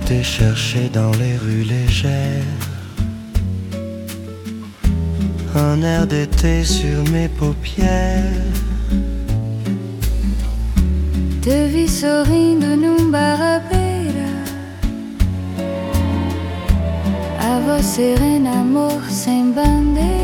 t'ai cherché dans les rues légères, un air d'été sur mes paupières. Te vi sorrindo num barrabeira, a voz serena, amor sem bandeira.